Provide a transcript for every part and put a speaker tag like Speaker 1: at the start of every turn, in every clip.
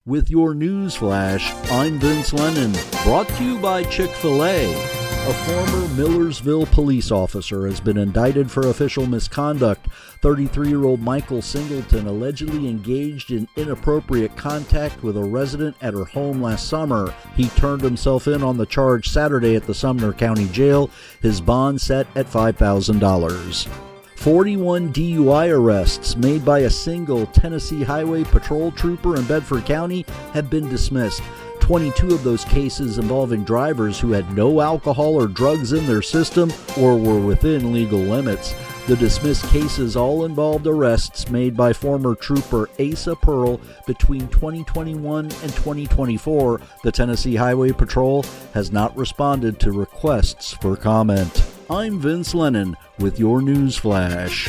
Speaker 1: With your news flash, I'm Vince Lennon, brought to you by Chick-fil-A. A former Millersville police officer has been indicted for official misconduct. 33-year-old Michael Singleton allegedly engaged in inappropriate contact with a resident at her home last summer. He turned himself in on the charge Saturday at the Sumner County Jail, his bond set at $5,000. 41 DUI arrests made by a single Tennessee Highway Patrol trooper in Bedford County have been dismissed. 22 of those cases involving drivers who had no alcohol or drugs in their system or were within legal limits. The dismissed cases all involved arrests made by former trooper Asa Pearl between 2021 and 2024. The Tennessee Highway Patrol has not responded to requests for comment. I'm Vince Lennon with your news flash.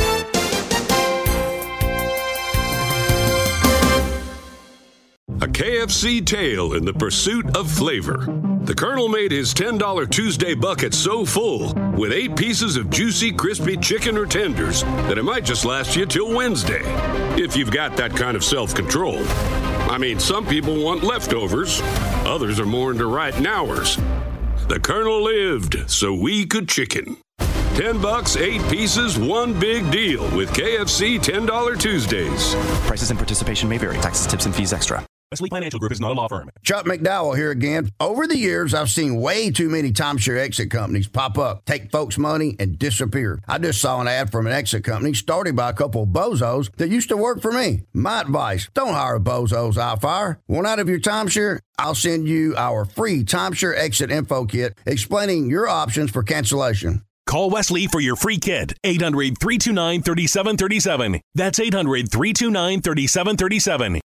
Speaker 2: A KFC tale in the pursuit of flavor. The Colonel made his $10 Tuesday bucket so full with 8 pieces of juicy, crispy chicken or tenders that it might just last you till Wednesday, if you've got that kind of self-control. I mean, some people want leftovers. Others are more into right nowers. The Colonel lived so we could chicken. $10, 8 pieces, one big deal with KFC $10 Tuesdays.
Speaker 3: Prices and participation may vary. Taxes, tips, and fees extra.
Speaker 4: Wesley Financial Group is not a law firm.
Speaker 5: Chuck McDowell here again. Over the years, I've seen way too many timeshare exit companies pop up, take folks' money, and disappear. I just saw an ad from an exit company started by a couple of bozos that used to work for me. My advice, don't hire bozos I'll fire. Want out of your timeshare? I'll send you our free timeshare exit info kit explaining your options for cancellation.
Speaker 4: Call Wesley for your free kit. 800-329-3737. That's 800-329-3737.